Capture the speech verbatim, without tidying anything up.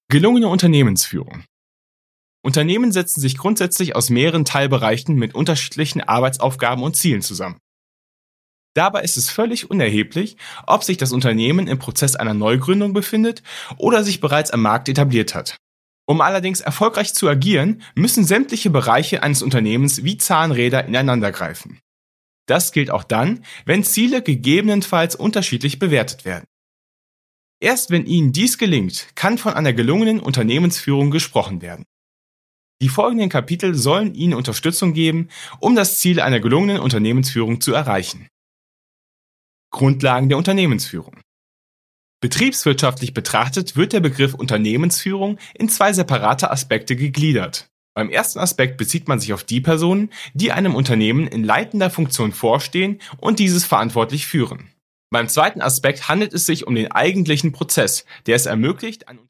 Gelungene Unternehmensführung. Unternehmen setzen sich grundsätzlich aus mehreren Teilbereichen mit unterschiedlichen Arbeitsaufgaben und Zielen zusammen. Dabei ist es völlig unerheblich, ob sich das Unternehmen im Prozess einer Neugründung befindet oder sich bereits am Markt etabliert hat. Um allerdings erfolgreich zu agieren, müssen sämtliche Bereiche eines Unternehmens wie Zahnräder ineinandergreifen. Das gilt auch dann, wenn Ziele gegebenenfalls unterschiedlich bewertet werden. Erst wenn Ihnen dies gelingt, kann von einer gelungenen Unternehmensführung gesprochen werden. Die folgenden Kapitel sollen Ihnen Unterstützung geben, um das Ziel einer gelungenen Unternehmensführung zu erreichen. Grundlagen der Unternehmensführung. Betriebswirtschaftlich betrachtet wird der Begriff Unternehmensführung in zwei separate Aspekte gegliedert. Beim ersten Aspekt bezieht man sich auf die Personen, die einem Unternehmen in leitender Funktion vorstehen und dieses verantwortlich führen. Beim zweiten Aspekt handelt es sich um den eigentlichen Prozess, der es ermöglicht, ein